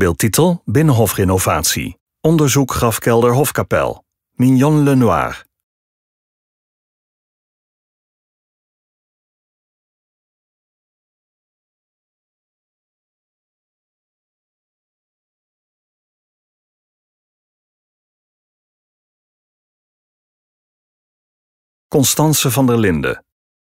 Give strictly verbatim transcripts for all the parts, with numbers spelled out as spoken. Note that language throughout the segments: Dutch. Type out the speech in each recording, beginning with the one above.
Beeldtitel: Binnenhofrenovatie. Onderzoek grafkelder Hofkapel. Mignon Lenoir. Constance van der Linden.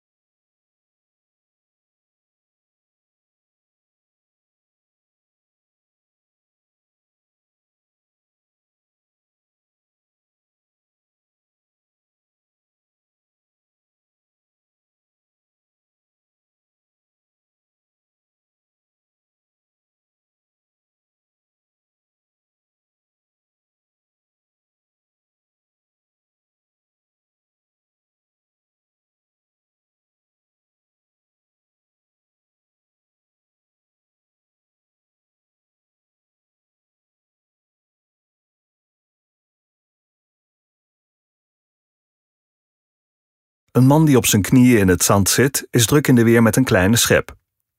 Een man die op zijn knieën in het zand zit, is druk in de weer met een kleine schep.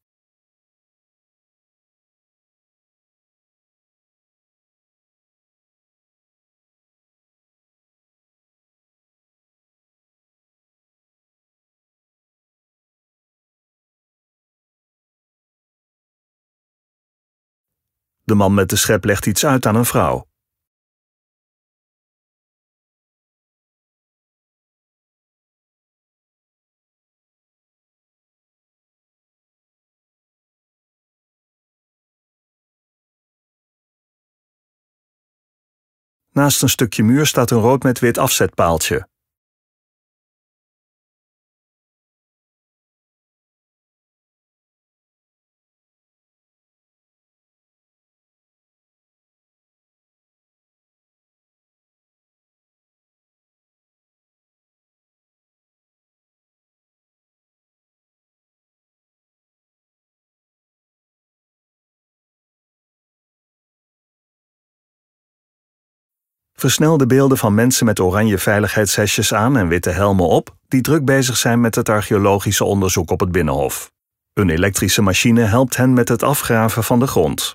De man met de schep legt iets uit aan een vrouw. Naast een stukje muur staat een rood met wit afzetpaaltje. Versnel de beelden van mensen met oranje veiligheidshesjes aan en witte helmen op, die druk bezig zijn met het archeologische onderzoek op het Binnenhof. Een elektrische machine helpt hen met het afgraven van de grond.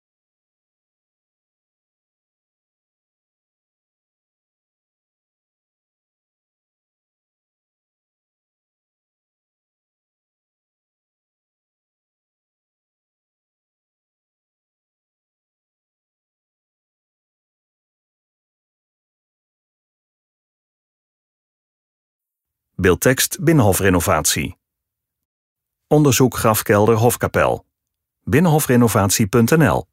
Beeldtekst: Binnenhofrenovatie. Onderzoek grafkelder Hofkapel. binnenhofrenovatie punt n l